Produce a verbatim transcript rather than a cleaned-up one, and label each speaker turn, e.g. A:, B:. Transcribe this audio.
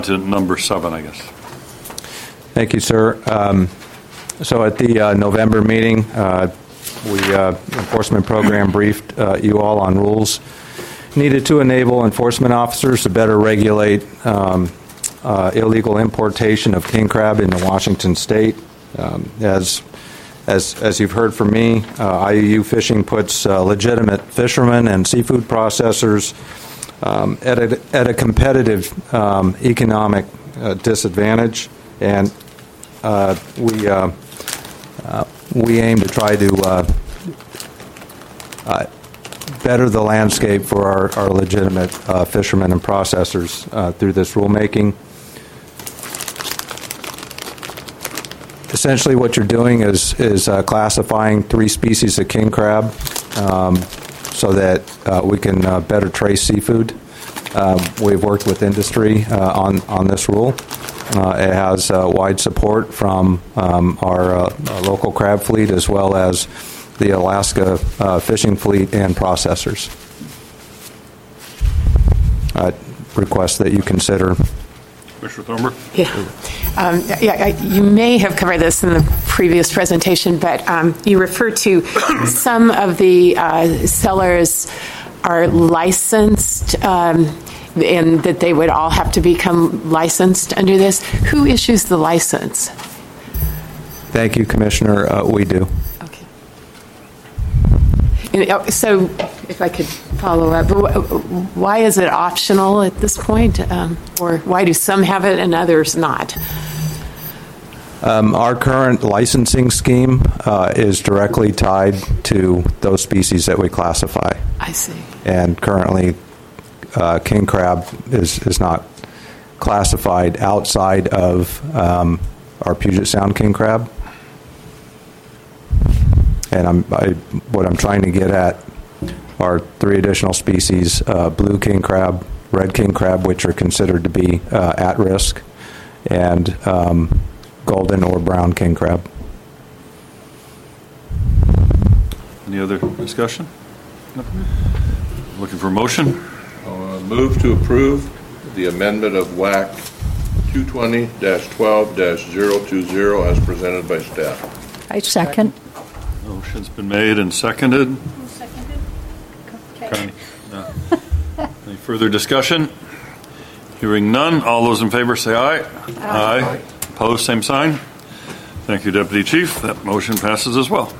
A: to number seven, I guess.
B: Thank you, sir. Um, so at the uh, November meeting, uh, we uh, enforcement program briefed uh, you all on rules needed to enable enforcement officers to better regulate um, uh, illegal importation of king crab into Washington State. Um, as as as you've heard from me, uh, I U U Fishing puts uh, legitimate fishermen and seafood processors um, at a at a competitive um, economic uh, disadvantage, and uh, we uh, uh, we aim to try to uh, uh, better the landscape for our, our legitimate uh, fishermen and processors uh, through this rulemaking. Essentially, what you're doing is is uh, classifying three species of king crab um, so that uh, we can uh, better trace seafood. Um, we've worked with industry uh, on on this rule. Uh, it has uh, wide support from um, our, uh, our local crab fleet as well as the Alaska uh, fishing fleet and processors. I request that you consider.
A: Commissioner Thornburg?
C: Yeah. Um, yeah, I, you may have covered this in the previous presentation, but um, you refer to some of the uh, sellers are licensed um, and that they would all have to become licensed under this. Who issues the license?
B: Thank you, Commissioner. Uh, we do.
C: Okay. And, so, if I could follow up, why is it optional at this point? Um, or why do some have it and others not?
B: Um, our current licensing scheme uh, is directly tied to those species that we classify.
C: I see.
B: And currently, uh, king crab is, is not classified outside of um, our Puget Sound king crab. And I'm, I, what I'm trying to get at are three additional species, uh, blue king crab, red king crab, which are considered to be uh, at risk, and um, golden or brown king crab.
A: Any other discussion? No. Looking for a motion?
D: Uh, move to approve the amendment of W A C two twenty dash twelve dash zero two zero as presented by staff.
E: I second.
A: Motion's been made and seconded.
E: Who seconded?
A: Okay. No. Any further discussion? Hearing none. All those in favor say aye. Aye. Aye. Opposed, same sign. Thank you, Deputy Chief. That motion passes as well.